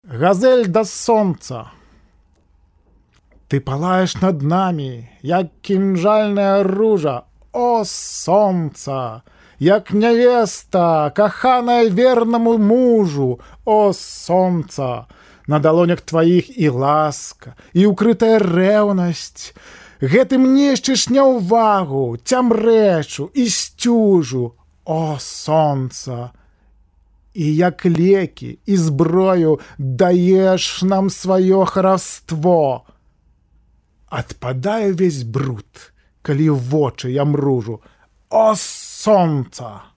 Газель до солнца. Ты палаешь над нами, як кинжальное оружие, о солнце! Як невеста, каханая верному мужу, о солнце! На далонях твоих и ласка, и укрытая ревность. Гэтым нещиш няўвагу, цямрэчу і сцюжу, о солнце! И як леки и зброю даешь нам свое хараство. Отпадаю весь бруд, коли в очи я мружу, о солнце!